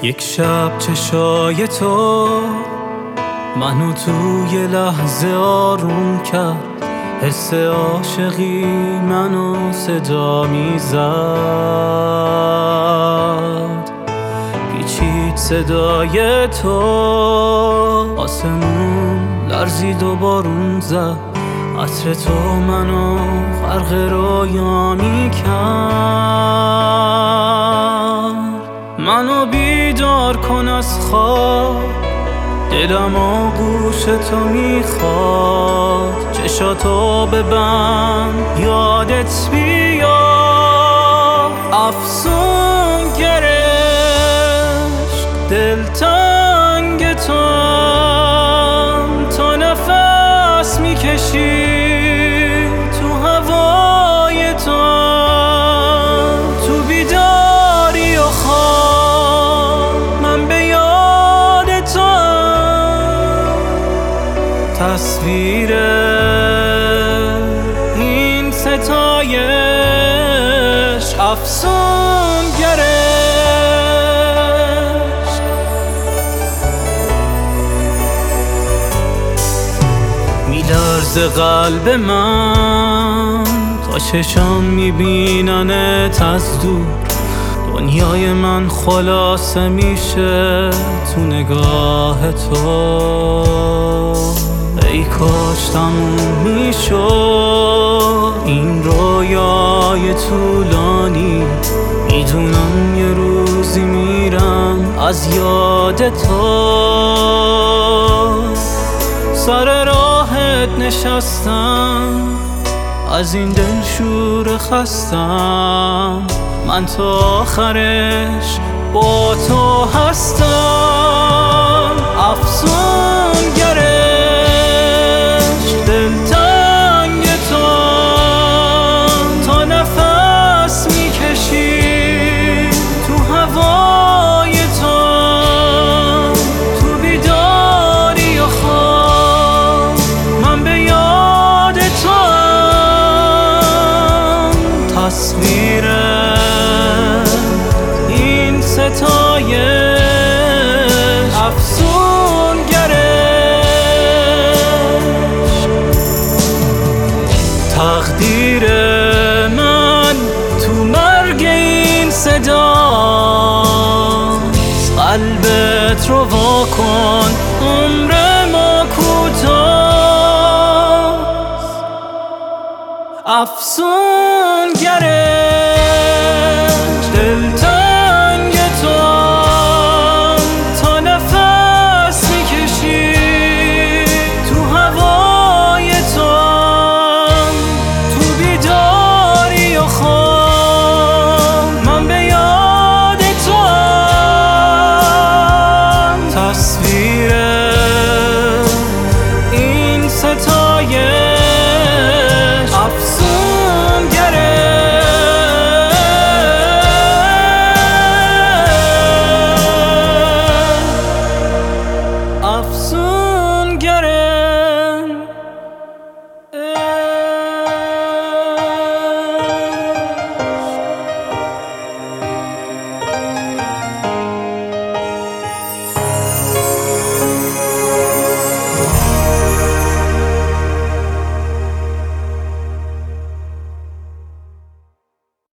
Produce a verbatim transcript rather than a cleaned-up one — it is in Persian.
یک شب چشای تو منو توی لحظه آروم کرد، حس عاشقی منو صدا میزد. پیچید صدای تو، آسمون لرزید و بارون زد، عطر تو منو غرق رویا میکرد. منو بیدار کن از خواب، دلم آغوش تو میخواد. چشاتو ببند یادت بیاد، افسون گرشت دلتنگ تو هم، تا نفس میکشی تو هوای تو هم. تو بیداری و خواب من به یاد تو هم، تصویر این ستایش افسون گرشت. میلرزه قلب من تا چشام میبیننت از دور، دنیای من خلاصه میشه تو نگاه تو. ای کاش تموم میشد این رویای طولانی، میدونم یه روزی میرم از یاد تو. سر راهت نشستم، از این دلشور خستم، من تا آخرش با تو هستم. افسون گرشت دلتنگ تو، تا نفس میکشی تو هوای تو. تو بیداری و خواب من به یاد تو هم، تصویر این ستایش افسون گرشت. تقدیر من تو مرگ این صداست، قلبت رو واکن عمر ما کوتاست. افسون گرشت.